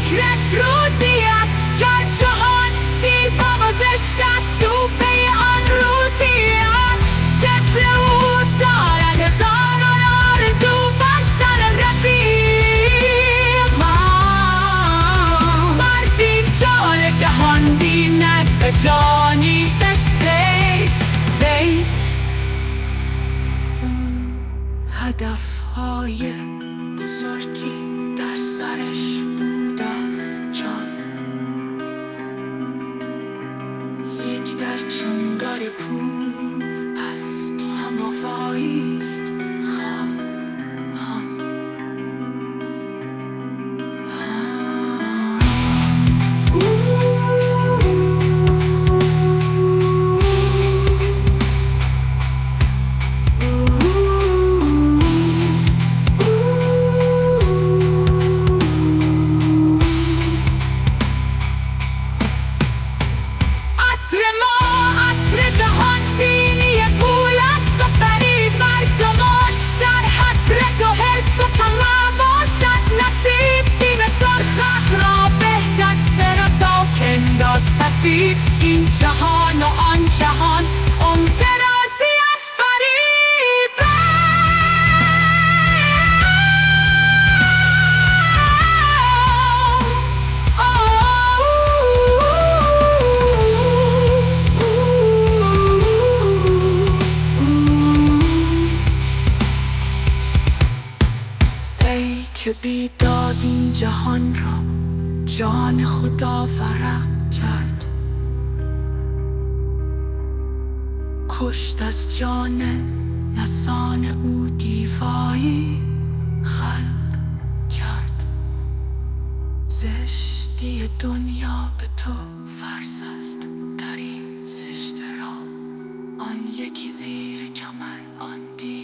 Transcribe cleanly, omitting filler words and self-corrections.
فکرش روزی است گر جهان زیبا و زشت است او پی آن روزی است. طفل او دارد هزاران آرزو بر سر رفیق، مردی جان جهان بیند به جانی زیت. هدفهای بزرگی در سرش بود است جان، یک در چنگار پول است هموایی است خواهان. این جهان و آن جهان درازی از فریبه. ای که بیداد این جهان را جان خدا فرق کرد، کشت از جان نسان او دیوایی خلق کرد. زشتی دنیا به تو فرض است در این زشت را، آن یکی زیر کمر آن